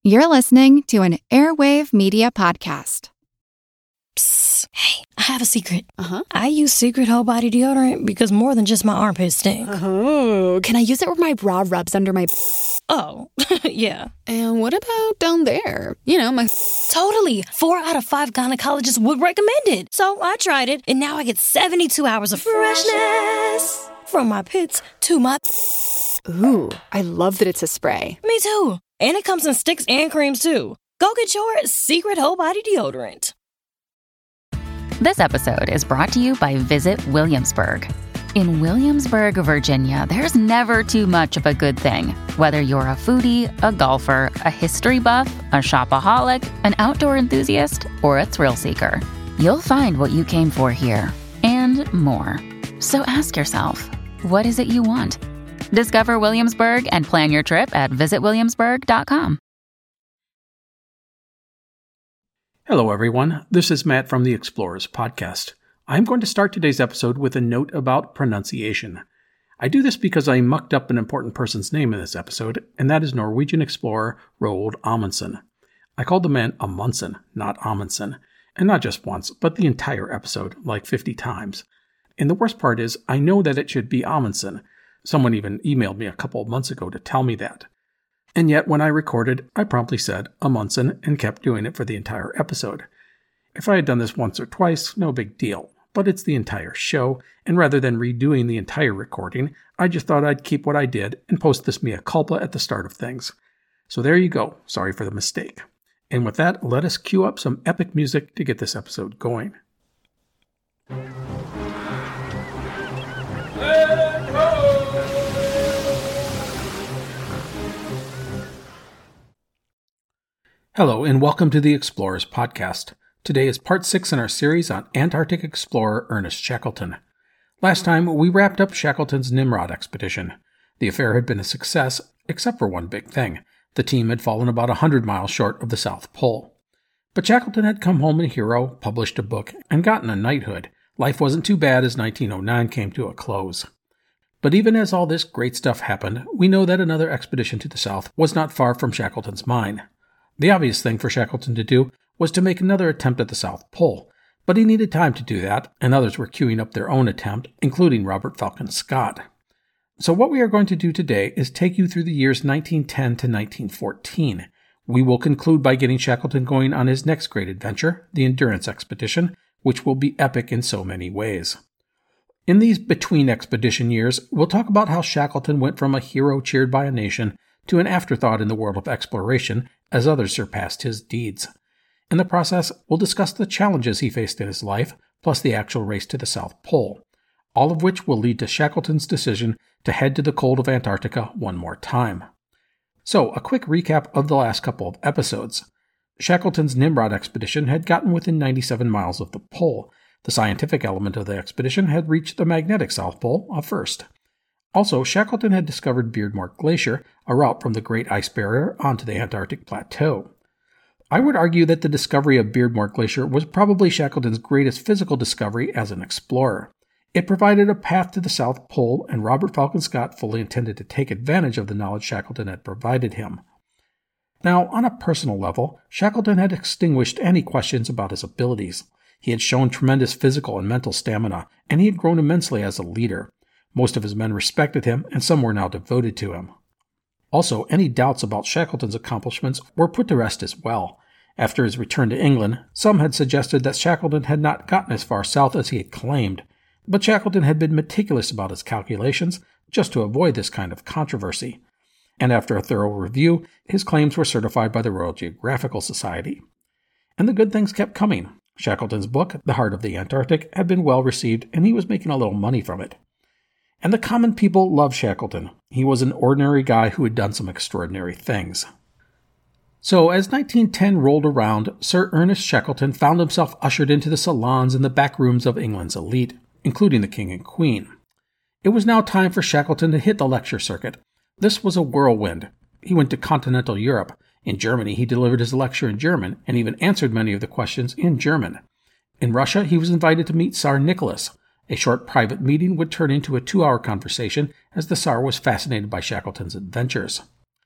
You're listening to an Airwave Media Podcast. Psst. Hey, I have a secret. Uh-huh. I use Secret Whole Body Deodorant because more than just my armpits stink. Oh, can I use it where my bra rubs under my... Oh, yeah. And what about down there? You know, my... Totally. 4 out of 5 gynecologists would recommend it. So I tried it, and now I get 72 hours of freshness. From my pits to my... Ooh, I love that it's a spray. Me too. And it comes in sticks and creams too. Go get your Secret Whole Body Deodorant. This episode is brought to you by Visit Williamsburg. In Williamsburg, Virginia, there's never too much of a good thing. Whether you're a foodie, a golfer, a history buff, a shopaholic, an outdoor enthusiast, or a thrill seeker, you'll find what you came for here and more. So ask yourself, what is it you want? Discover Williamsburg and plan your trip at visitwilliamsburg.com. Hello, everyone. This is Matt from the Explorers Podcast. I'm going to start today's episode with a note about pronunciation. I do this because I mucked up an important person's name in this episode, and that is Norwegian explorer Roald Amundsen. I called the man Amundsen, not Amundsen, and not just once, but the entire episode, like 50 times. And the worst part is, I know that it should be Amundsen. Someone even emailed me a couple of months ago to tell me that. And yet, when I recorded, I promptly said Amundsen and kept doing it for the entire episode. If I had done this once or twice, no big deal. But it's the entire show, and rather than redoing the entire recording, I just thought I'd keep what I did and post this mea culpa at the start of things. So there you go. Sorry for the mistake. And with that, let us cue up some epic music to get this episode going. Hello, and welcome to the Explorers Podcast. Today is part 6 in our series on Antarctic explorer Ernest Shackleton. Last time, we wrapped up Shackleton's Nimrod expedition. The affair had been a success, except for one big thing. The team had fallen about 100 miles short of the South Pole. But Shackleton had come home a hero, published a book, and gotten a knighthood. Life wasn't too bad as 1909 came to a close. But even as all this great stuff happened, we know that another expedition to the South was not far from Shackleton's mind. The obvious thing for Shackleton to do was to make another attempt at the South Pole, but he needed time to do that, and others were queuing up their own attempt, including Robert Falcon Scott. So what we are going to do today is take you through the years 1910 to 1914. We will conclude by getting Shackleton going on his next great adventure, the Endurance Expedition, which will be epic in so many ways. In these between-expedition years, we'll talk about how Shackleton went from a hero cheered by a nation to an afterthought in the world of exploration as others surpassed his deeds. In the process, we'll discuss the challenges he faced in his life, plus the actual race to the South Pole, all of which will lead to Shackleton's decision to head to the cold of Antarctica one more time. So, a quick recap of the last couple of episodes. Shackleton's Nimrod expedition had gotten within 97 miles of the pole. The scientific element of the expedition had reached the magnetic South Pole first. Also, Shackleton had discovered Beardmore Glacier, a route from the Great Ice Barrier onto the Antarctic Plateau. I would argue that the discovery of Beardmore Glacier was probably Shackleton's greatest physical discovery as an explorer. It provided a path to the South Pole, and Robert Falcon Scott fully intended to take advantage of the knowledge Shackleton had provided him. Now, on a personal level, Shackleton had extinguished any questions about his abilities. He had shown tremendous physical and mental stamina, and he had grown immensely as a leader. Most of his men respected him, and some were now devoted to him. Also, any doubts about Shackleton's accomplishments were put to rest as well. After his return to England, some had suggested that Shackleton had not gotten as far south as he had claimed, but Shackleton had been meticulous about his calculations just to avoid this kind of controversy. And after a thorough review, his claims were certified by the Royal Geographical Society. And the good things kept coming. Shackleton's book, The Heart of the Antarctic, had been well received, and he was making a little money from it. And the common people loved Shackleton. He was an ordinary guy who had done some extraordinary things. So, as 1910 rolled around, Sir Ernest Shackleton found himself ushered into the salons and the back rooms of England's elite, including the King and Queen. It was now time for Shackleton to hit the lecture circuit. This was a whirlwind. He went to continental Europe. In Germany, he delivered his lecture in German, and even answered many of the questions in German. In Russia, he was invited to meet Tsar Nicholas. A short private meeting would turn into a 2-hour conversation as the Tsar was fascinated by Shackleton's adventures.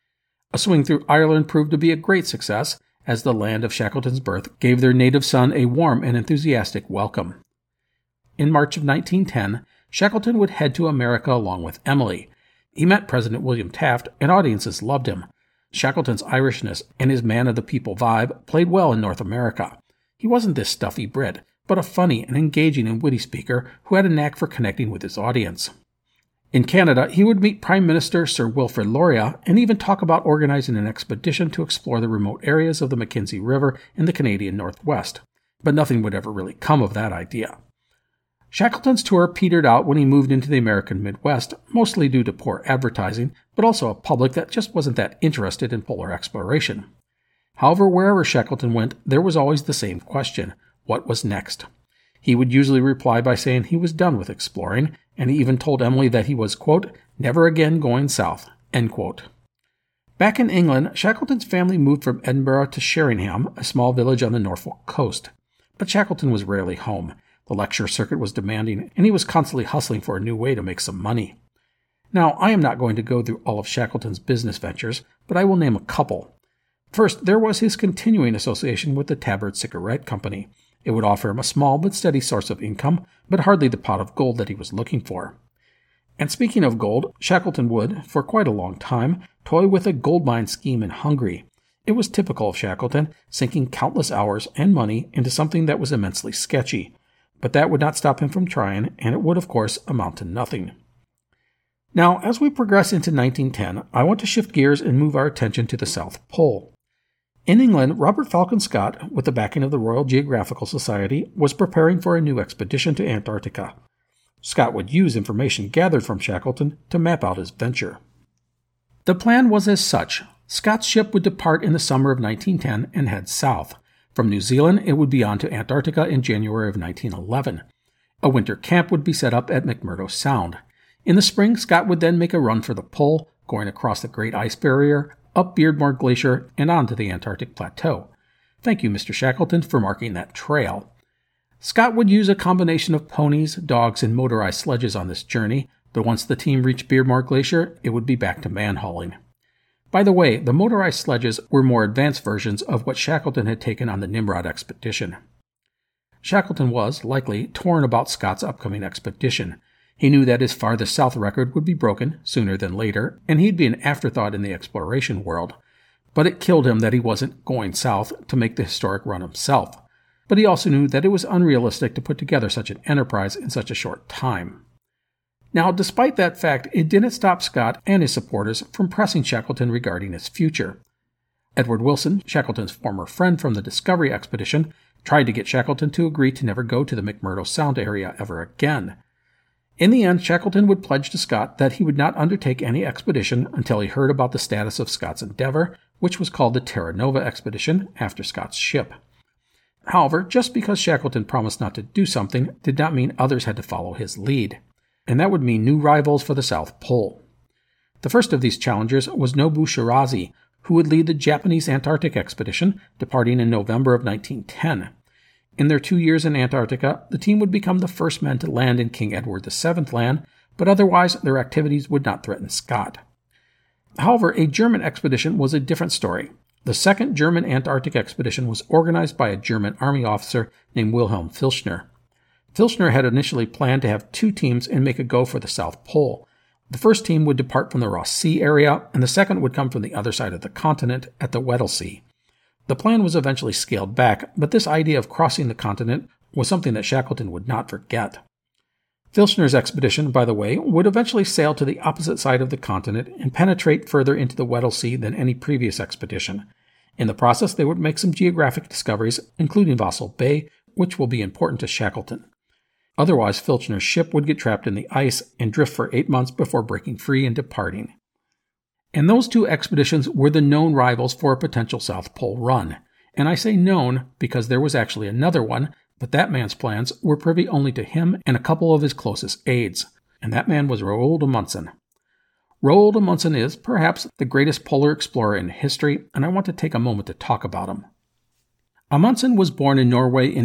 A swing through Ireland proved to be a great success, as the land of Shackleton's birth gave their native son a warm and enthusiastic welcome. In March of 1910, Shackleton would head to America along with Emily. He met President William Taft, and audiences loved him. Shackleton's Irishness and his man-of-the-people vibe played well in North America. He wasn't this stuffy Brit, but a funny and engaging and witty speaker who had a knack for connecting with his audience. In Canada, he would meet Prime Minister Sir Wilfrid Laurier and even talk about organizing an expedition to explore the remote areas of the Mackenzie River in the Canadian Northwest. But nothing would ever really come of that idea. Shackleton's tour petered out when he moved into the American Midwest, mostly due to poor advertising, but also a public that just wasn't that interested in polar exploration. However, wherever Shackleton went, there was always the same question: what was next? He would usually reply by saying he was done with exploring, and he even told Emily that he was, quote, never again going south, end quote. Back in England, Shackleton's family moved from Edinburgh to Sheringham, a small village on the Norfolk coast. But Shackleton was rarely home. The lecture circuit was demanding, and he was constantly hustling for a new way to make some money. Now, I am not going to go through all of Shackleton's business ventures, but I will name a couple. First, there was his continuing association with the Tabard Cigarette Company. It would offer him a small but steady source of income, but hardly the pot of gold that he was looking for. And speaking of gold, Shackleton would, for quite a long time, toy with a gold mine scheme in Hungary. It was typical of Shackleton, sinking countless hours and money into something that was immensely sketchy. But that would not stop him from trying, and it would, of course, amount to nothing. Now, as we progress into 1910, I want to shift gears and move our attention to the South Pole. In England, Robert Falcon Scott, with the backing of the Royal Geographical Society, was preparing for a new expedition to Antarctica. Scott would use information gathered from Shackleton to map out his venture. The plan was as such. Scott's ship would depart in the summer of 1910 and head south. From New Zealand, it would be on to Antarctica in January of 1911. A winter camp would be set up at McMurdo Sound. In the spring, Scott would then make a run for the pole, going across the Great Ice Barrier, up Beardmore Glacier, and on to the Antarctic Plateau. Thank you, Mr. Shackleton, for marking that trail. Scott would use a combination of ponies, dogs, and motorized sledges on this journey, but once the team reached Beardmore Glacier, it would be back to man-hauling. By the way, the motorized sledges were more advanced versions of what Shackleton had taken on the Nimrod expedition. Shackleton was, likely, torn about Scott's upcoming expedition. He knew that his farthest south record would be broken sooner than later, and he'd be an afterthought in the exploration world. But it killed him that he wasn't going south to make the historic run himself. But he also knew that it was unrealistic to put together such an enterprise in such a short time. Now, despite that fact, it didn't stop Scott and his supporters from pressing Shackleton regarding his future. Edward Wilson, Shackleton's former friend from the Discovery expedition, tried to get Shackleton to agree to never go to the McMurdo Sound area ever again. In the end, Shackleton would pledge to Scott that he would not undertake any expedition until he heard about the status of Scott's endeavor, which was called the Terra Nova expedition, after Scott's ship. However, just because Shackleton promised not to do something did not mean others had to follow his lead. And that would mean new rivals for the South Pole. The first of these challengers was Nobu Shirazi, who would lead the Japanese Antarctic expedition, departing in November of 1910. In their 2 years in Antarctica, the team would become the first men to land in King Edward VII Land, but otherwise their activities would not threaten Scott. However, a German expedition was a different story. The second German Antarctic expedition was organized by a German army officer named Wilhelm Filchner. Filchner had initially planned to have 2 teams and make a go for the South Pole. The first team would depart from the Ross Sea area, and the second would come from the other side of the continent at the Weddell Sea. The plan was eventually scaled back, but this idea of crossing the continent was something that Shackleton would not forget. Filchner's expedition, by the way, would eventually sail to the opposite side of the continent and penetrate further into the Weddell Sea than any previous expedition. In the process, they would make some geographic discoveries, including Vassal Bay, which will be important to Shackleton. Otherwise, Filchner's ship would get trapped in the ice and drift for 8 months before breaking free and departing. And those 2 expeditions were the known rivals for a potential South Pole run. And I say known because there was actually another one, but that man's plans were privy only to him and a couple of his closest aides. And that man was Roald Amundsen. Roald Amundsen is, perhaps, the greatest polar explorer in history, and I want to take a moment to talk about him. Amundsen was born in Norway in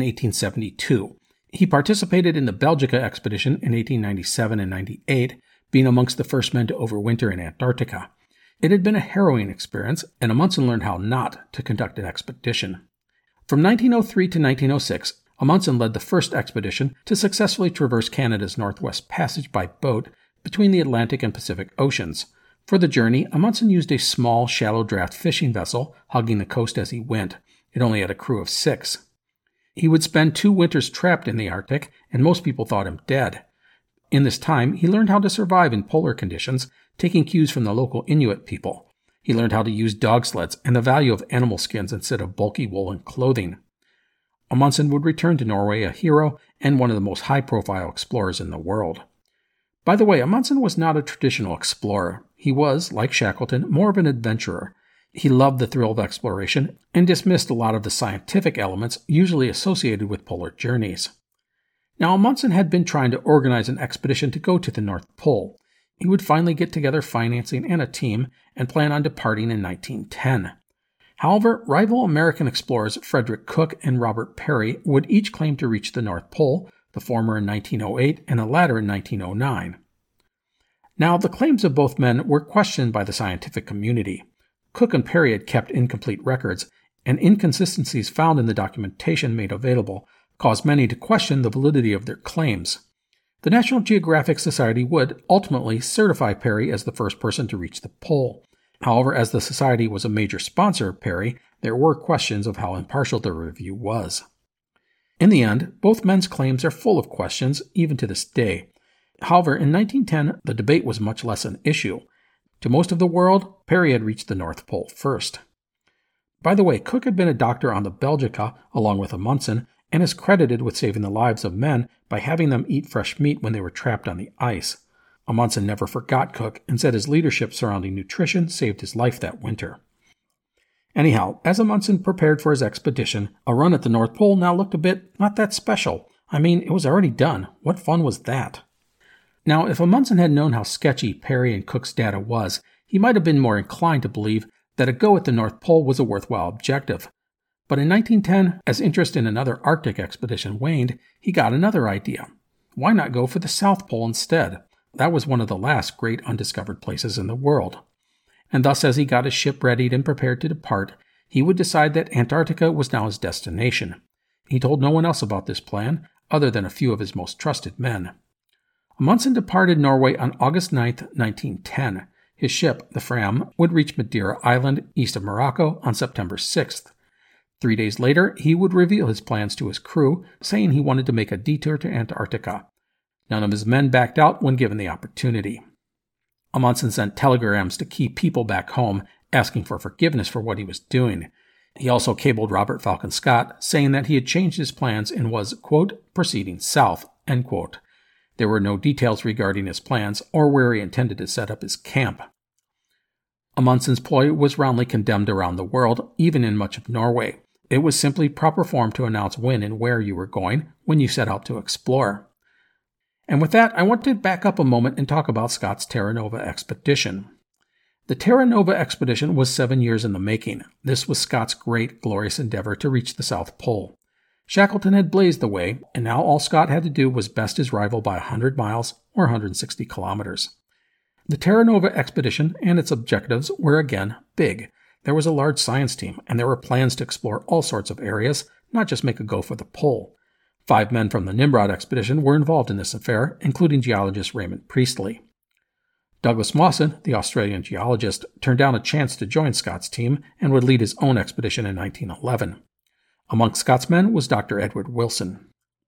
1872. He participated in the Belgica expedition in 1897 and 98, being amongst the first men to overwinter in Antarctica. It had been a harrowing experience, and Amundsen learned how not to conduct an expedition. From 1903 to 1906, Amundsen led the first expedition to successfully traverse Canada's Northwest Passage by boat between the Atlantic and Pacific Oceans. For the journey, Amundsen used a small, shallow-draft fishing vessel, hugging the coast as he went. It only had a crew of 6. He would spend 2 winters trapped in the Arctic, and most people thought him dead. In this time, he learned how to survive in polar conditions, taking cues from the local Inuit people. He learned how to use dog sleds and the value of animal skins instead of bulky woolen clothing. Amundsen would return to Norway a hero and one of the most high-profile explorers in the world. By the way, Amundsen was not a traditional explorer. He was, like Shackleton, more of an adventurer. He loved the thrill of exploration and dismissed a lot of the scientific elements usually associated with polar journeys. Now, Amundsen had been trying to organize an expedition to go to the North Pole. He would finally get together financing and a team and plan on departing in 1910. However, rival American explorers Frederick Cook and Robert Peary would each claim to reach the North Pole, the former in 1908 and the latter in 1909. Now, the claims of both men were questioned by the scientific community. Cook and Peary had kept incomplete records, and inconsistencies found in the documentation made available caused many to question the validity of their claims. The National Geographic Society would ultimately certify Peary as the first person to reach the pole. However, as the Society was a major sponsor of Peary, there were questions of how impartial the review was. In the end, both men's claims are full of questions, even to this day. However, in 1910, the debate was much less an issue. To most of the world, Peary had reached the North Pole first. By the way, Cook had been a doctor on the Belgica, along with Amundsen, and is credited with saving the lives of men by having them eat fresh meat when they were trapped on the ice. Amundsen never forgot Cook and said his leadership surrounding nutrition saved his life that winter. Anyhow, as Amundsen prepared for his expedition, a run at the North Pole now looked a bit not that special. I mean, it was already done. What fun was that? Now, if Amundsen had known how sketchy Peary and Cook's data was, he might have been more inclined to believe that a go at the North Pole was a worthwhile objective. But in 1910, as interest in another Arctic expedition waned, he got another idea. Why not go for the South Pole instead? That was one of the last great undiscovered places in the world. And thus, as he got his ship readied and prepared to depart, he would decide that Antarctica was now his destination. He told no one else about this plan, other than a few of his most trusted men. Amundsen departed Norway on August 9, 1910. His ship, the Fram, would reach Madeira Island, east of Morocco, on September 6th. 3 days later, he would reveal his plans to his crew, saying he wanted to make a detour to Antarctica. None of his men backed out when given the opportunity. Amundsen sent telegrams to key people back home, asking for forgiveness for what he was doing. He also cabled Robert Falcon Scott, saying that he had changed his plans and was, quote, proceeding south, end quote. There were no details regarding his plans or where he intended to set up his camp. Amundsen's ploy was roundly condemned around the world, even in much of Norway. It was simply proper form to announce when and where you were going when you set out to explore. And with that, I want to back up a moment and talk about Scott's Terra Nova expedition. The Terra Nova expedition was 7 years in the making. This was Scott's great, glorious endeavor to reach the South Pole. Shackleton had blazed the way, and now all Scott had to do was best his rival by 100 miles or 160 kilometers. The Terra Nova expedition and its objectives were again big. There was a large science team, and there were plans to explore all sorts of areas, not just make a go for the pole. 5 men from the Nimrod expedition were involved in this affair, including geologist Raymond Priestley. Douglas Mawson, the Australian geologist, turned down a chance to join Scott's team and would lead his own expedition in 1911. Among Scott's men was Dr. Edward Wilson.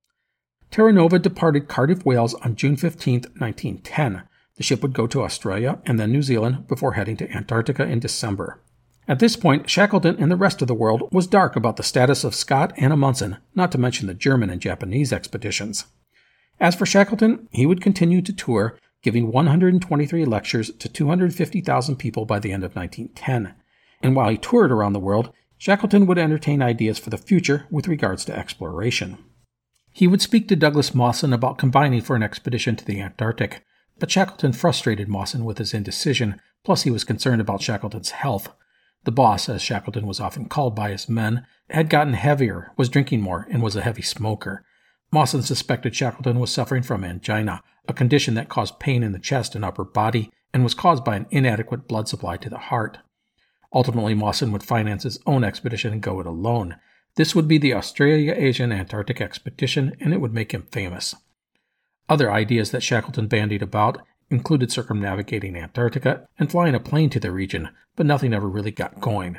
Terra Nova departed Cardiff, Wales on June 15, 1910. The ship would go to Australia and then New Zealand before heading to Antarctica in December. At this point, Shackleton and the rest of the world was dark about the status of Scott and Amundsen, not to mention the German and Japanese expeditions. As for Shackleton, he would continue to tour, giving 123 lectures to 250,000 people by the end of 1910. And while he toured around the world, Shackleton would entertain ideas for the future with regards to exploration. He would speak to Douglas Mawson about combining for an expedition to the Antarctic, but Shackleton frustrated Mawson with his indecision, plus he was concerned about Shackleton's health. The boss, as Shackleton was often called by his men, had gotten heavier, was drinking more, and was a heavy smoker. Mawson suspected Shackleton was suffering from angina, a condition that caused pain in the chest and upper body, and was caused by an inadequate blood supply to the heart. Ultimately, Mawson would finance his own expedition and go it alone. This would be the Australia-Asian-Antarctic Expedition, and it would make him famous. Other ideas that Shackleton bandied about included circumnavigating Antarctica and flying a plane to the region, but nothing ever really got going.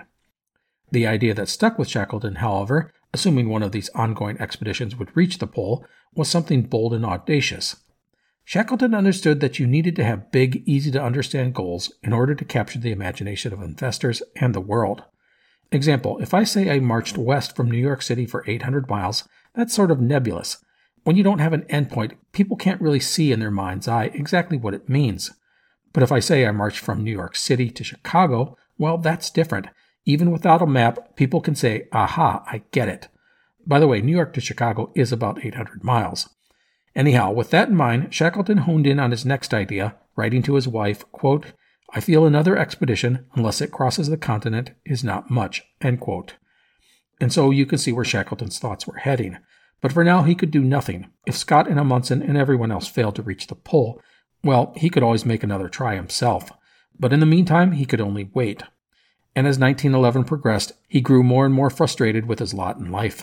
The idea that stuck with Shackleton, however, assuming one of these ongoing expeditions would reach the pole, was something bold and audacious. Shackleton understood that you needed to have big, easy-to-understand goals in order to capture the imagination of investors and the world. Example, if I say I marched west from New York City for 800 miles, that's sort of nebulous. When you don't have an endpoint, people can't really see in their mind's eye exactly what it means. But if I say I marched from New York City to Chicago, well, that's different. Even without a map, people can say, aha, I get it. By the way, New York to Chicago is about 800 miles. Anyhow, with that in mind, Shackleton honed in on his next idea, writing to his wife, quote, I feel another expedition, unless it crosses the continent, is not much, end quote. And so you can see where Shackleton's thoughts were heading. But for now, he could do nothing. If Scott and Amundsen and everyone else failed to reach the pole, well, he could always make another try himself. But in the meantime, he could only wait. And as 1911 progressed, he grew more and more frustrated with his lot in life.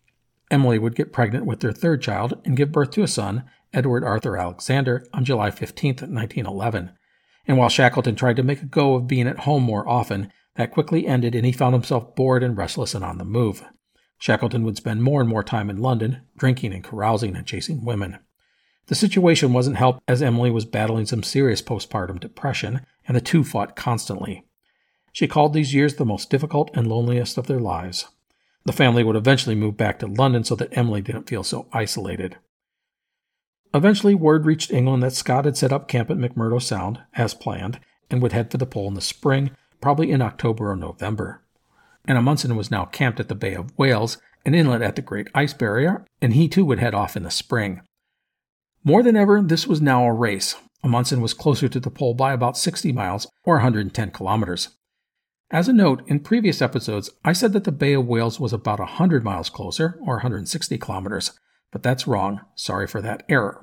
Emily would get pregnant with their third child and give birth to a son, Edward Arthur Alexander, on July 15, 1911. And while Shackleton tried to make a go of being at home more often, that quickly ended and he found himself bored and restless and on the move. Shackleton would spend more and more time in London, drinking and carousing and chasing women. The situation wasn't helped as Emily was battling some serious postpartum depression, and the two fought constantly. She called these years the most difficult and loneliest of their lives. The family would eventually move back to London so that Emily didn't feel so isolated. Eventually, word reached England that Scott had set up camp at McMurdo Sound, as planned, and would head for the pole in the spring, probably in October or November. And Amundsen was now camped at the Bay of Whales, an inlet at the Great Ice Barrier, and he too would head off in the spring. More than ever, this was now a race. Amundsen was closer to the pole by about 60 miles, or 110 kilometers. As a note, in previous episodes, I said that the Bay of Whales was about 100 miles closer, or 160 kilometers, but that's wrong. Sorry for that error.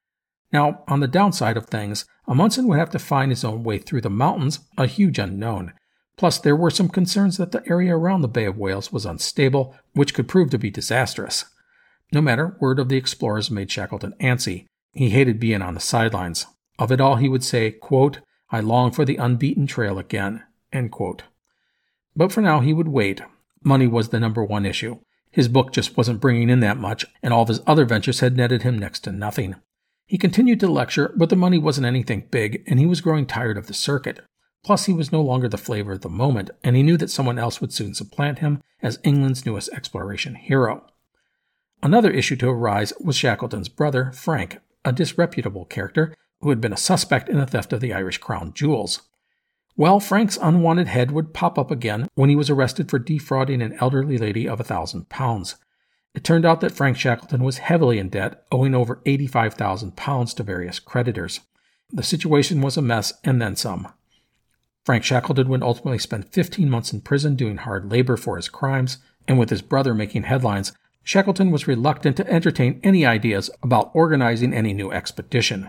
Now, on the downside of things, Amundsen would have to find his own way through the mountains, a huge unknown. Plus, there were some concerns that the area around the Bay of Whales was unstable, which could prove to be disastrous. No matter, word of the explorers made Shackleton antsy. He hated being on the sidelines. Of it all, he would say, quote, I long for the unbeaten trail again, end quote. But for now, he would wait. Money was the number one issue. His book just wasn't bringing in that much, and all of his other ventures had netted him next to nothing. He continued to lecture, but the money wasn't anything big, and he was growing tired of the circuit. Plus, he was no longer the flavor of the moment, and he knew that someone else would soon supplant him as England's newest exploration hero. Another issue to arise was Shackleton's brother, Frank, a disreputable character who had been a suspect in the theft of the Irish crown jewels. Well, Frank's unwanted head would pop up again when he was arrested for defrauding an elderly lady of £1,000. It turned out that Frank Shackleton was heavily in debt, owing over £85,000 to various creditors. The situation was a mess, and then some. Frank Shackleton would ultimately spend 15 months in prison doing hard labor for his crimes, and with his brother making headlines, Shackleton was reluctant to entertain any ideas about organizing any new expedition.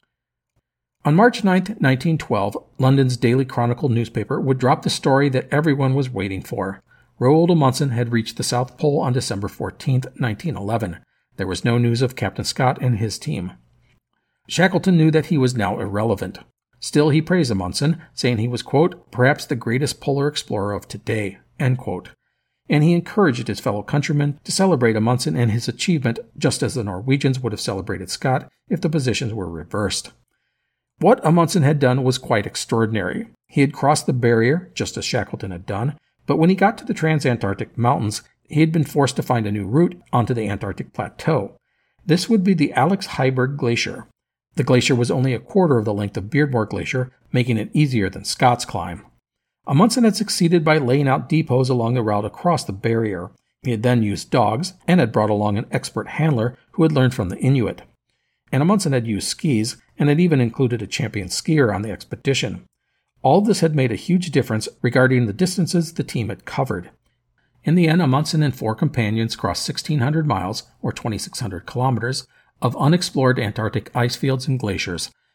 On March 9, 1912, London's Daily Chronicle newspaper would drop the story that everyone was waiting for. Roald Amundsen had reached the South Pole on December 14, 1911. There was no news of Captain Scott and his team. Shackleton knew that he was now irrelevant. Still, he praised Amundsen, saying he was, quote, perhaps the greatest polar explorer of today, end quote. And he encouraged his fellow countrymen to celebrate Amundsen and his achievement, just as the Norwegians would have celebrated Scott if the positions were reversed. What Amundsen had done was quite extraordinary. He had crossed the barrier, just as Shackleton had done, but when he got to the Transantarctic Mountains, he had been forced to find a new route onto the Antarctic Plateau. This would be the Alex Heiberg Glacier. The glacier was only a quarter of the length of Beardmore Glacier, making it easier than Scott's climb. Amundsen had succeeded by laying out depots along the route across the barrier. He had then used dogs, and had brought along an expert handler who had learned from the Inuit. And Amundsen had used skis, and had even included a champion skier on the expedition. All this had made a huge difference regarding the distances the team had covered. In the end, Amundsen and 4 companions crossed 1,600 miles, or 2,600 kilometers, of unexplored Antarctic ice fields and glaciers,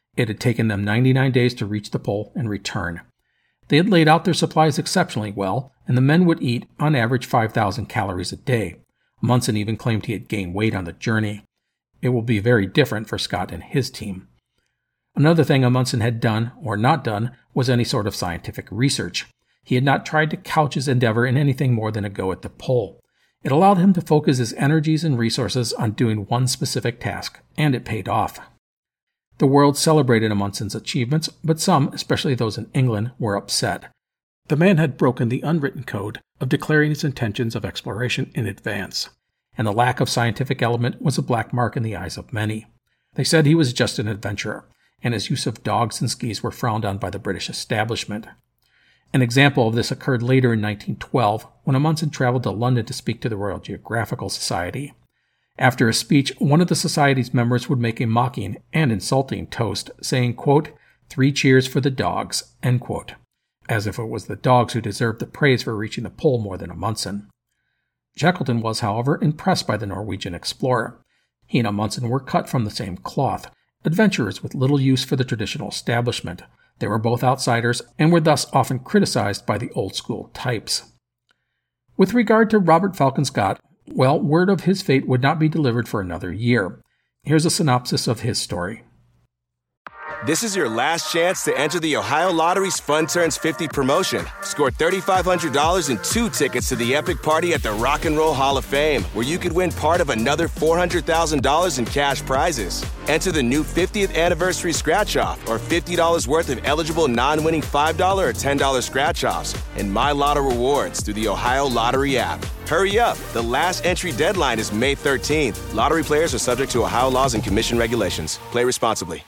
It had taken them 99 days to reach the pole and return. They had laid out their supplies exceptionally well, and the men would eat, on average, 5,000 calories a day. Munson even claimed he had gained weight on the journey. It will be very different for Scott and his team. Another thing Amundsen had done, or not done, was any sort of scientific research. He had not tried to couch his endeavor in anything more than a go at the pole. It allowed him to focus his energies and resources on doing one specific task, and it paid off. The world celebrated Amundsen's achievements, but some, especially those in England, were upset. The man had broken the unwritten code of declaring his intentions of exploration in advance, and the lack of scientific element was a black mark in the eyes of many. They said he was just an adventurer, and his use of dogs and skis were frowned on by the British establishment. An example of this occurred later in 1912, when Amundsen traveled to London to speak to the Royal Geographical Society. After a speech, one of the Society's members would make a mocking and insulting toast, saying, quote, 3 cheers for the dogs, end quote, as if it was the dogs who deserved the praise for reaching the pole more than Amundsen. Shackleton was, however, impressed by the Norwegian explorer. He and Amundsen were cut from the same cloth, adventurers with little use for the traditional establishment. They were both outsiders and were thus often criticized by the old-school types. With regard to Robert Falcon Scott, well, word of his fate would not be delivered for another year. Here's a synopsis of his story. This is your last chance to enter the Ohio Lottery's Fun Turns 50 promotion. Score $3,500 and 2 tickets to the epic party at the Rock and Roll Hall of Fame, where you could win part of another $400,000 in cash prizes. Enter the new 50th anniversary scratch-off or $50 worth of eligible non-winning $5 or $10 scratch-offs and My Lotto rewards through the Ohio Lottery app. Hurry up. The last entry deadline is May 13th. Lottery players are subject to Ohio laws and commission regulations. Play responsibly.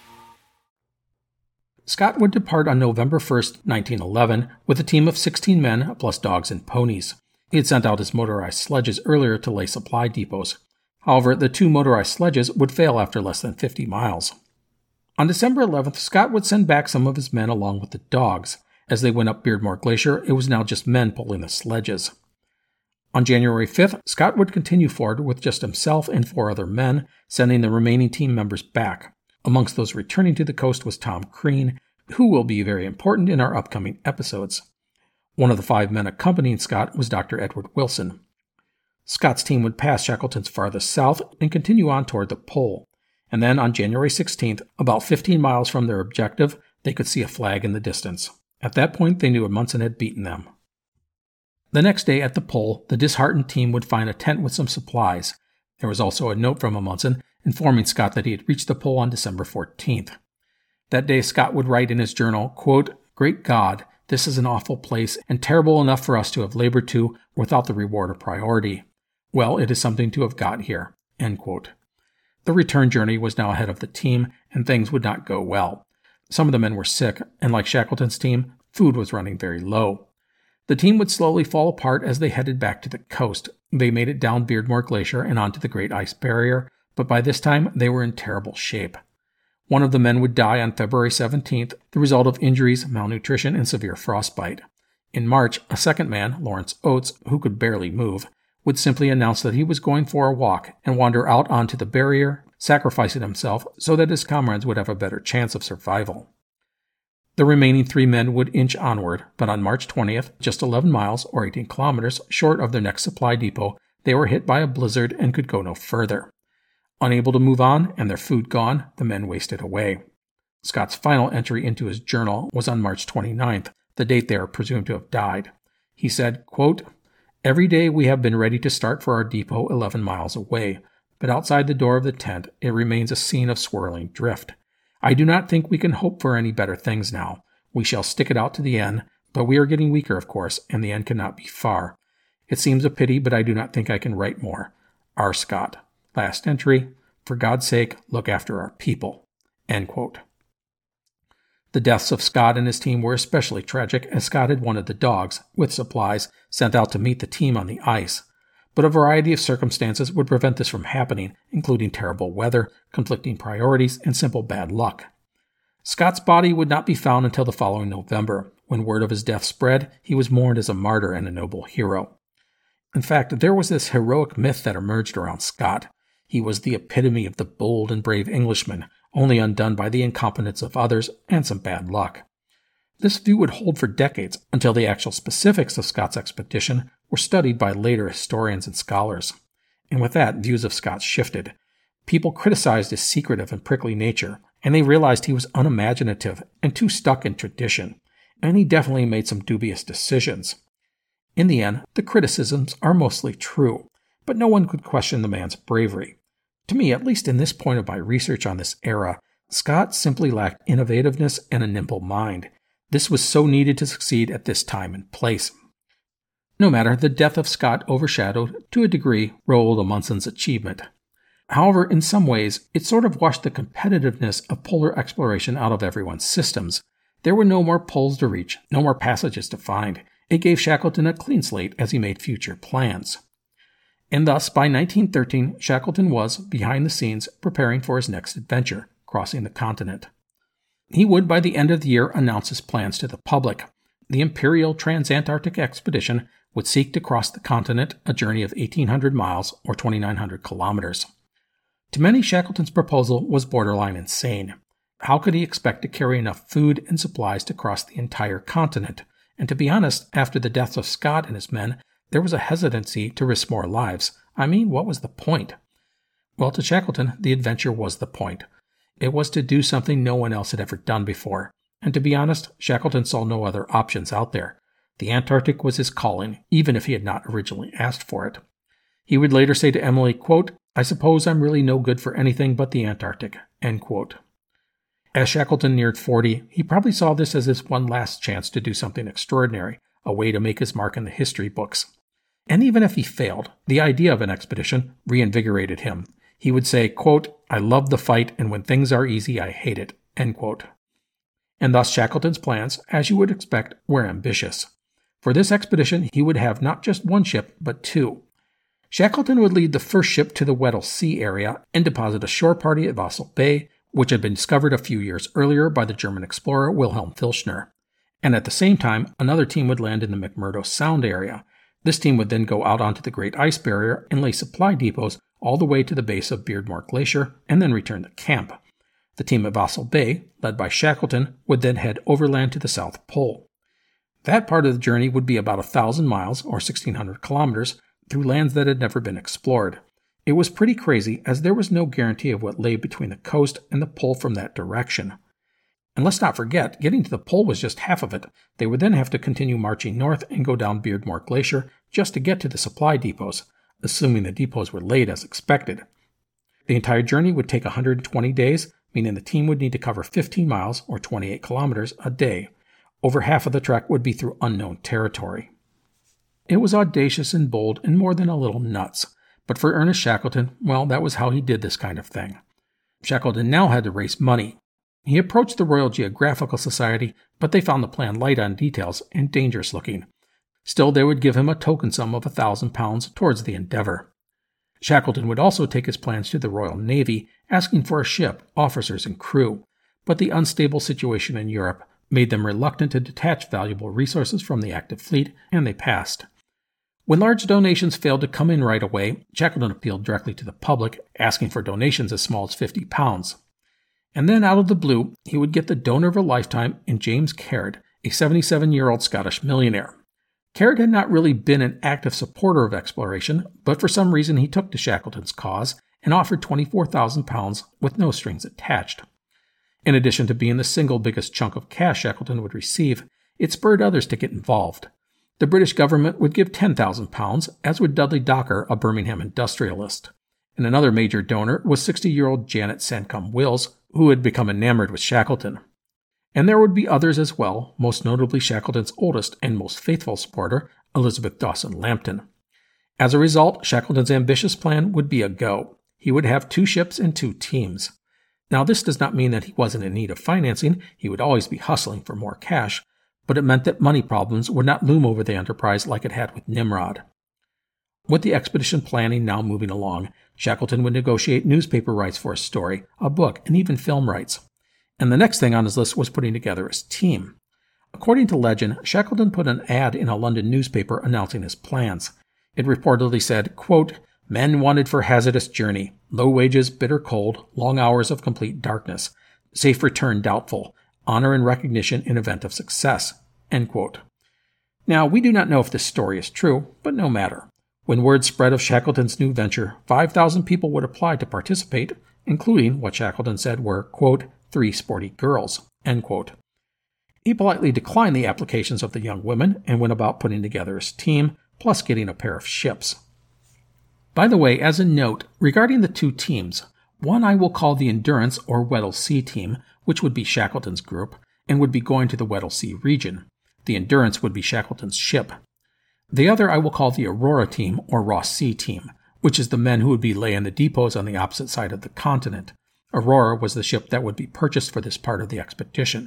Scott would depart on November 1, 1911, with a team of 16 men plus dogs and ponies. He had sent out his motorized sledges earlier to lay supply depots. However, the 2 motorized sledges would fail after less than 50 miles. On December 11th, Scott would send back some of his men along with the dogs. As they went up Beardmore Glacier, it was now just men pulling the sledges. On January 5th, Scott would continue forward with just himself and 4 other men, sending the remaining team members back. Amongst those returning to the coast was Tom Crean, who will be very important in our upcoming episodes. One of the 5 men accompanying Scott was Dr. Edward Wilson. Scott's team would pass Shackleton's farthest south and continue on toward the pole. And then on January 16th, about 15 miles from their objective, they could see a flag in the distance. At that point, they knew Amundsen had beaten them. The next day at the pole, the disheartened team would find a tent with some supplies. There was also a note from Amundsen informing Scott that he had reached the pole on December 14th. That day, Scott would write in his journal, quote, "Great God, this is an awful place and terrible enough for us to have labored to without the reward or priority. Well, it is something to have got here," end quote. The return journey was now ahead of the team, and things would not go well. Some of the men were sick, and like Shackleton's team, food was running very low. The team would slowly fall apart as they headed back to the coast. They made it down Beardmore Glacier and onto the Great Ice Barrier, but by this time they were in terrible shape. One of the men would die on February 17th, the result of injuries, malnutrition, and severe frostbite. In March, a second man, Lawrence Oates, who could barely move, would simply announce that he was going for a walk and wander out onto the barrier, sacrificing himself so that his comrades would have a better chance of survival. The remaining 3 men would inch onward, but on March 20th, just 11 miles or 18 kilometers short of their next supply depot, they were hit by a blizzard and could go no further. Unable to move on and their food gone, the men wasted away. Scott's final entry into his journal was on March 29th, the date they are presumed to have died. He said, quote, "Every day we have been ready to start for our depot 11 miles away, but outside the door of the tent it remains a scene of swirling drift. I do not think we can hope for any better things now. We shall stick it out to the end, but we are getting weaker, of course, and the end cannot be far. It seems a pity, but I do not think I can write more. R. Scott. Last entry, for God's sake, look after our people." End quote. The deaths of Scott and his team were especially tragic, as Scott had wanted the dogs, with supplies, sent out to meet the team on the ice. But a variety of circumstances would prevent this from happening, including terrible weather, conflicting priorities, and simple bad luck. Scott's body would not be found until the following November. When word of his death spread, he was mourned as a martyr and a noble hero. In fact, there was this heroic myth that emerged around Scott. He was the epitome of the bold and brave Englishman, only undone by the incompetence of others and some bad luck. This view would hold for decades until the actual specifics of Scott's expedition were studied by later historians and scholars. And with that, views of Scott shifted. People criticized his secretive and prickly nature, and they realized he was unimaginative and too stuck in tradition, and he definitely made some dubious decisions. In the end, the criticisms are mostly true, but no one could question the man's bravery. To me, at least in this point of my research on this era, Scott simply lacked innovativeness and a nimble mind. This was so needed to succeed at this time and place. No matter, the death of Scott overshadowed, to a degree, Roald Amundson's achievement. However, in some ways, it sort of washed the competitiveness of polar exploration out of everyone's systems. There were no more poles to reach, no more passages to find. It gave Shackleton a clean slate as he made future plans. And thus, by 1913, Shackleton was, behind the scenes, preparing for his next adventure, crossing the continent. He would, by the end of the year, announce his plans to the public. The Imperial Transantarctic Expedition would seek to cross the continent, a journey of 1,800 miles or 2,900 kilometers. To many, Shackleton's proposal was borderline insane. How could he expect to carry enough food and supplies to cross the entire continent? And to be honest, after the deaths of Scott and his men, there was a hesitancy to risk more lives. I mean, what was the point? Well, to Shackleton, the adventure was the point. It was to do something no one else had ever done before. And to be honest, Shackleton saw no other options out there. The Antarctic was his calling, even if he had not originally asked for it. He would later say to Emily, quote, "I suppose I'm really no good for anything but the Antarctic," end quote. As Shackleton neared 40, he probably saw this as his one last chance to do something extraordinary, a way to make his mark in the history books. And even if he failed, the idea of an expedition reinvigorated him. He would say, quote, "I love the fight, and when things are easy, I hate it," end quote. And thus Shackleton's plans, as you would expect, were ambitious. For this expedition, he would have not just one ship, but two. Shackleton would lead the first ship to the Weddell Sea area and deposit a shore party at Vassal Bay, which had been discovered a few years earlier by the German explorer Wilhelm Filchner. And at the same time, another team would land in the McMurdo Sound area. This team would then go out onto the Great Ice Barrier and lay supply depots all the way to the base of Beardmore Glacier and then return to camp. The team at Vassal Bay, led by Shackleton, would then head overland to the South Pole. That part of the journey would be about 1,000 miles or 1,600 kilometers through lands that had never been explored. It was pretty crazy, as there was no guarantee of what lay between the coast and the pole from that direction. And let's not forget, getting to the pole was just half of it. They would then have to continue marching north and go down Beardmore Glacier just to get to the supply depots, assuming the depots were laid as expected. The entire journey would take 120 days, meaning the team would need to cover 15 miles or 28 kilometers a day. Over half of the trek would be through unknown territory. It was audacious and bold and more than a little nuts. But for Ernest Shackleton, well, that was how he did this kind of thing. Shackleton now had to raise money. He approached the Royal Geographical Society, but they found the plan light on details and dangerous looking. Still, they would give him a token sum of £1,000 towards the endeavor. Shackleton would also take his plans to the Royal Navy, asking for a ship, officers, and crew. But the unstable situation in Europe made them reluctant to detach valuable resources from the active fleet, and they passed. When large donations failed to come in right away, Shackleton appealed directly to the public, asking for donations as small as £50. And then, out of the blue, he would get the donor of a lifetime in James Caird, a 77-year-old Scottish millionaire. Caird had not really been an active supporter of exploration, but for some reason he took to Shackleton's cause and offered £24,000 with no strings attached. In addition to being the single biggest chunk of cash Shackleton would receive, it spurred others to get involved. The British government would give £10,000, as would Dudley Docker, a Birmingham industrialist. And another major donor was 60-year-old Janet Sancombe Wills, who had become enamored with Shackleton. And there would be others as well, most notably Shackleton's oldest and most faithful supporter, Elizabeth Dawson Lambton. As a result, Shackleton's ambitious plan would be a go. He would have 2 ships and 2 teams. Now, this does not mean that he wasn't in need of financing. He would always be hustling for more cash, but it meant that money problems would not loom over the enterprise like it had with Nimrod. With the expedition planning now moving along, Shackleton would negotiate newspaper rights for his story, a book, and even film rights. And the next thing on his list was putting together his team. According to legend, Shackleton put an ad in a London newspaper announcing his plans. It reportedly said, quote, Men wanted for hazardous journey, low wages, bitter cold, long hours of complete darkness, safe return doubtful, honor and recognition in event of success." End quote. Now, we do not know if this story is true, but no matter. When word spread of Shackleton's new venture, 5,000 people would apply to participate, including what Shackleton said were, quote, 3 sporty girls, end quote. He politely declined the applications of the young women and went about putting together his team, plus getting a pair of ships. By the way, as a note, regarding the 2 teams, one I will call the Endurance or Weddell Sea team, which would be Shackleton's group, and would be going to the Weddell Sea region. The Endurance would be Shackleton's ship. The other I will call the Aurora team or Ross Sea team, which is the men who would be laying the depots on the opposite side of the continent. Aurora was the ship that would be purchased for this part of the expedition.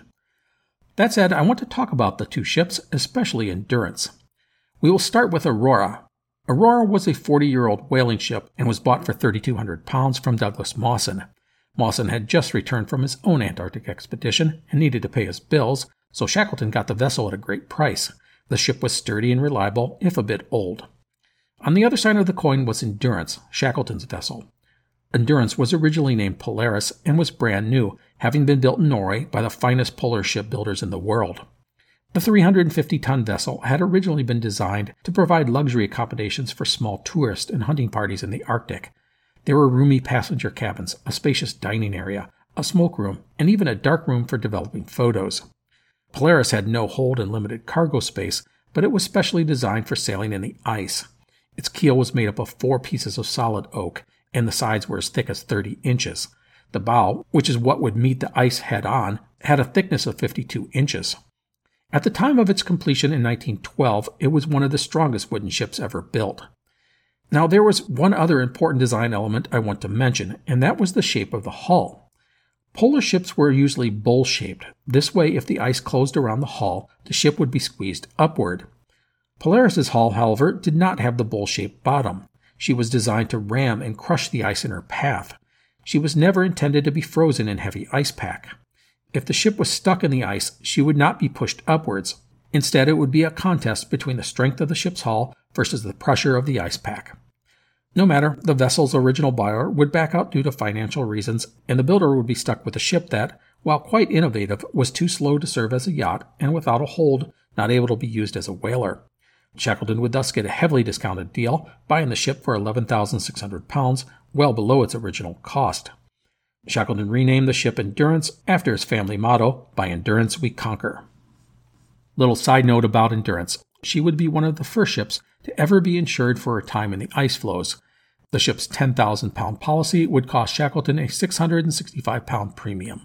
That said, I want to talk about the 2 ships, especially Endurance. We will start with Aurora. Aurora was a 40-year-old whaling ship and was bought for 3,200 pounds from Douglas Mawson. Mawson had just returned from his own Antarctic expedition and needed to pay his bills, so Shackleton got the vessel at a great price. The ship was sturdy and reliable, if a bit old. On the other side of the coin was Endurance, Shackleton's vessel. Endurance was originally named Polaris and was brand new, having been built in Norway by the finest polar shipbuilders in the world. The 350-ton vessel had originally been designed to provide luxury accommodations for small tourist and hunting parties in the Arctic. There were roomy passenger cabins, a spacious dining area, a smoke room, and even a dark room for developing photos. Polaris had no hold and limited cargo space, but it was specially designed for sailing in the ice. Its keel was made up of 4 pieces of solid oak, and the sides were as thick as 30 inches. The bow, which is what would meet the ice head-on, had a thickness of 52 inches. At the time of its completion in 1912, it was one of the strongest wooden ships ever built. Now, there was one other important design element I want to mention, and that was the shape of the hull. Polar ships were usually bowl-shaped. This way, if the ice closed around the hull, the ship would be squeezed upward. Polaris's hull, however, did not have the bowl-shaped bottom. She was designed to ram and crush the ice in her path. She was never intended to be frozen in heavy ice pack. If the ship was stuck in the ice, she would not be pushed upwards. Instead, it would be a contest between the strength of the ship's hull versus the pressure of the ice pack. No matter, the vessel's original buyer would back out due to financial reasons, and the builder would be stuck with a ship that, while quite innovative, was too slow to serve as a yacht and without a hold, not able to be used as a whaler. Shackleton would thus get a heavily discounted deal, buying the ship for 11,600 pounds, well below its original cost. Shackleton renamed the ship Endurance after his family motto, "By endurance we conquer." Little side note about Endurance. She would be one of the first ships to ever be insured for a time in the ice floes. The ship's 10,000-pound policy would cost Shackleton a 665-pound premium.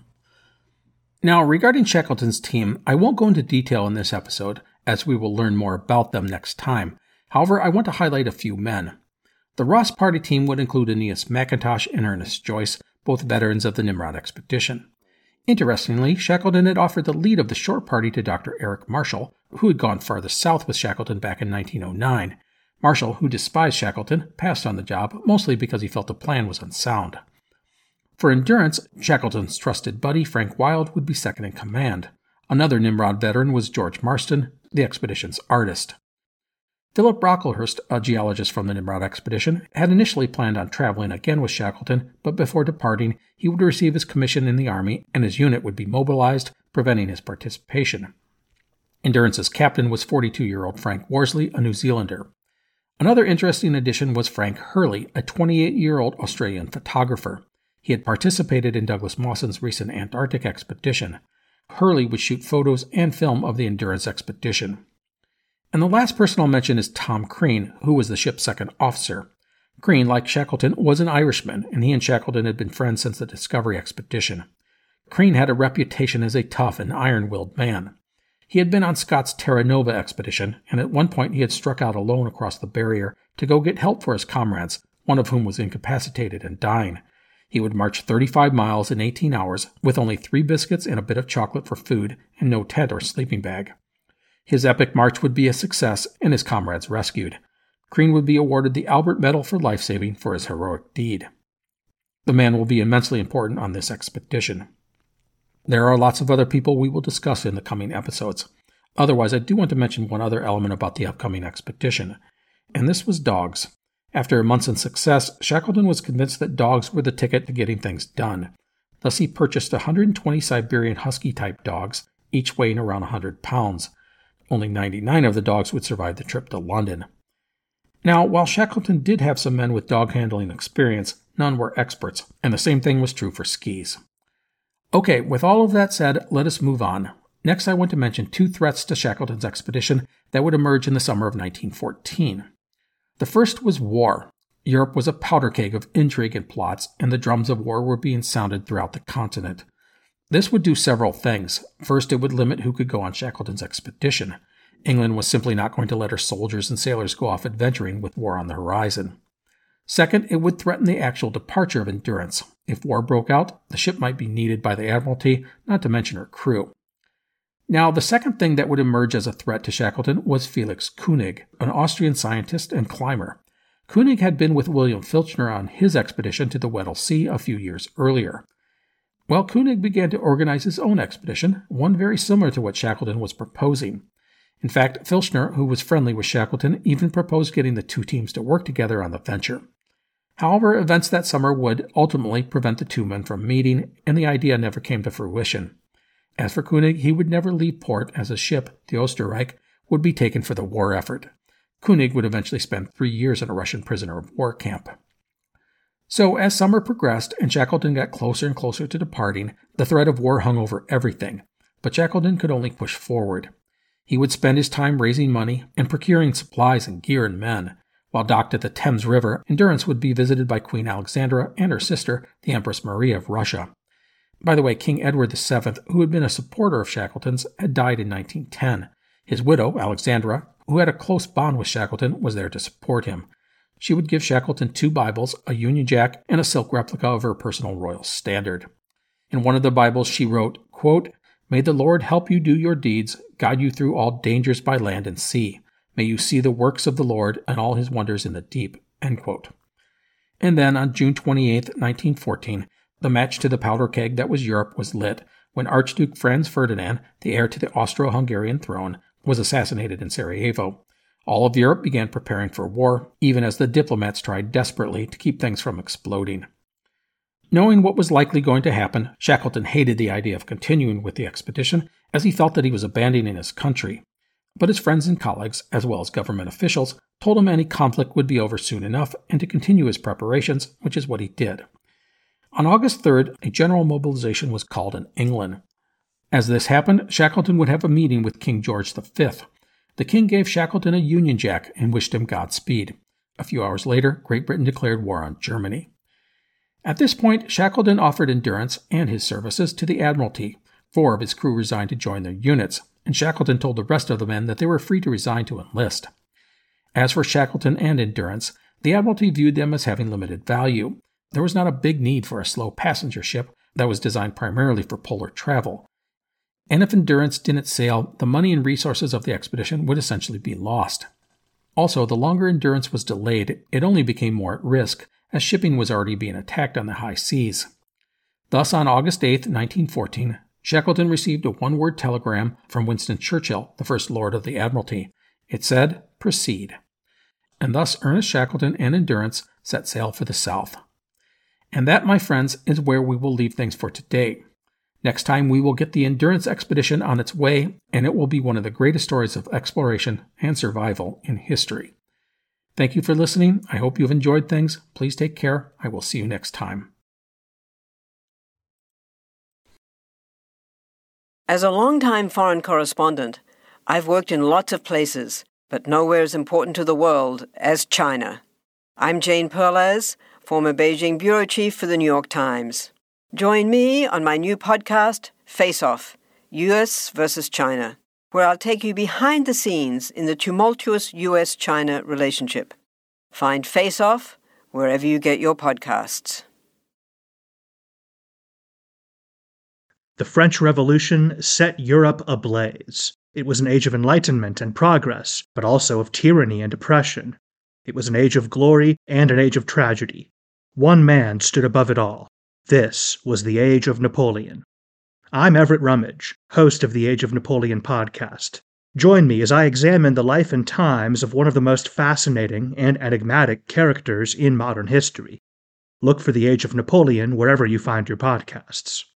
Now, regarding Shackleton's team, I won't go into detail in this episode, as we will learn more about them next time. However, I want to highlight a few men. The Ross Party team would include Aeneas McIntosh and Ernest Joyce, both veterans of the Nimrod expedition. Interestingly, Shackleton had offered the lead of the short party to Dr. Eric Marshall, who had gone farthest south with Shackleton back in 1909. Marshall, who despised Shackleton, passed on the job, mostly because he felt the plan was unsound. For Endurance, Shackleton's trusted buddy, Frank Wild, would be second in command. Another Nimrod veteran was George Marston, the expedition's artist. Philip Brocklehurst, a geologist from the Nimrod expedition, had initially planned on traveling again with Shackleton, but before departing, he would receive his commission in the Army and his unit would be mobilized, preventing his participation. Endurance's captain was 42-year-old Frank Worsley, a New Zealander. Another interesting addition was Frank Hurley, a 28-year-old Australian photographer. He had participated in Douglas Mawson's recent Antarctic expedition. Hurley would shoot photos and film of the Endurance expedition. And the last person I'll mention is Tom Crean, who was the ship's second officer. Crean, like Shackleton, was an Irishman, and he and Shackleton had been friends since the Discovery expedition. Crean had a reputation as a tough and iron-willed man. He had been on Scott's Terra Nova expedition, and at one point he had struck out alone across the barrier to go get help for his comrades, one of whom was incapacitated and dying. He would march 35 miles in 18 hours with only 3 biscuits and a bit of chocolate for food and no tent or sleeping bag. His epic march would be a success and his comrades rescued. Crean would be awarded the Albert Medal for life-saving for his heroic deed. The man will be immensely important on this expedition. There are lots of other people we will discuss in the coming episodes. Otherwise, I do want to mention one other element about the upcoming expedition, and this was dogs. After months in success, Shackleton was convinced that dogs were the ticket to getting things done. Thus he purchased 120 Siberian Husky-type dogs, each weighing around 100 pounds. Only 99 of the dogs would survive the trip to London. Now, while Shackleton did have some men with dog handling experience, none were experts, and the same thing was true for skis. Okay, with all of that said, let us move on. Next, I want to mention two threats to Shackleton's expedition that would emerge in the summer of 1914. The first was war. Europe was a powder keg of intrigue and plots, and the drums of war were being sounded throughout the continent. This would do several things. First, it would limit who could go on Shackleton's expedition. England was simply not going to let her soldiers and sailors go off adventuring with war on the horizon. Second, it would threaten the actual departure of Endurance. If war broke out, the ship might be needed by the Admiralty, not to mention her crew. Now, the second thing that would emerge as a threat to Shackleton was Felix Koenig, an Austrian scientist and climber. Koenig had been with William Filchner on his expedition to the Weddell Sea a few years earlier. Well, Koenig began to organize his own expedition, one very similar to what Shackleton was proposing. In fact, Filchner, who was friendly with Shackleton, even proposed getting the two teams to work together on the venture. However, events that summer would ultimately prevent the two men from meeting, and the idea never came to fruition. As for Koenig, he would never leave port, as his ship, the Österreich, would be taken for the war effort. Koenig would eventually spend 3 years in a Russian prisoner of war camp. So, as summer progressed and Shackleton got closer and closer to departing, the threat of war hung over everything. But Shackleton could only push forward. He would spend his time raising money and procuring supplies and gear and men. While docked at the Thames River, Endurance would be visited by Queen Alexandra and her sister, the Empress Maria of Russia. By the way, King Edward VII, who had been a supporter of Shackleton's, had died in 1910. His widow, Alexandra, who had a close bond with Shackleton, was there to support him. She would give Shackleton 2 Bibles, a Union Jack, and a silk replica of her personal royal standard. In one of the Bibles she wrote, quote, "May the Lord help you do your deeds, guide you through all dangers by land and sea. May you see the works of the Lord and all his wonders in the deep." End quote. And then on June 28, 1914, the match to the powder keg that was Europe was lit when Archduke Franz Ferdinand, the heir to the Austro-Hungarian throne, was assassinated in Sarajevo. All of Europe began preparing for war, even as the diplomats tried desperately to keep things from exploding. Knowing what was likely going to happen, Shackleton hated the idea of continuing with the expedition, as he felt that he was abandoning his country. But his friends and colleagues, as well as government officials, told him any conflict would be over soon enough and to continue his preparations, which is what he did. On August 3rd, a general mobilization was called in England. As this happened, Shackleton would have a meeting with King George V. The king gave Shackleton a Union Jack and wished him Godspeed. A few hours later, Great Britain declared war on Germany. At this point, Shackleton offered Endurance and his services to the Admiralty. 4 of his crew resigned to join their units, and Shackleton told the rest of the men that they were free to resign to enlist. As for Shackleton and Endurance, the Admiralty viewed them as having limited value. There was not a big need for a slow passenger ship that was designed primarily for polar travel. And if Endurance didn't sail, the money and resources of the expedition would essentially be lost. Also, the longer Endurance was delayed, it only became more at risk, as shipping was already being attacked on the high seas. Thus, on August 8, 1914, Shackleton received a one-word telegram from Winston Churchill, the First Lord of the Admiralty. It said, "Proceed." And thus Ernest Shackleton and Endurance set sail for the south. And that, my friends, is where we will leave things for today. Next time, we will get the Endurance expedition on its way, and it will be one of the greatest stories of exploration and survival in history. Thank you for listening. I hope you've enjoyed things. Please take care. I will see you next time. As a longtime foreign correspondent, I've worked in lots of places, but nowhere as important to the world as China. I'm Jane Perlez, former Beijing bureau chief for the New York Times. Join me on my new podcast, Face Off, U.S. versus China, where I'll take you behind the scenes in the tumultuous U.S.-China relationship. Find Face Off wherever you get your podcasts. The French Revolution set Europe ablaze. It was an age of enlightenment and progress, but also of tyranny and oppression. It was an age of glory and an age of tragedy. One man stood above it all. This was the Age of Napoleon. I'm Everett Rummage, host of the Age of Napoleon podcast. Join me as I examine the life and times of one of the most fascinating and enigmatic characters in modern history. Look for The Age of Napoleon wherever you find your podcasts.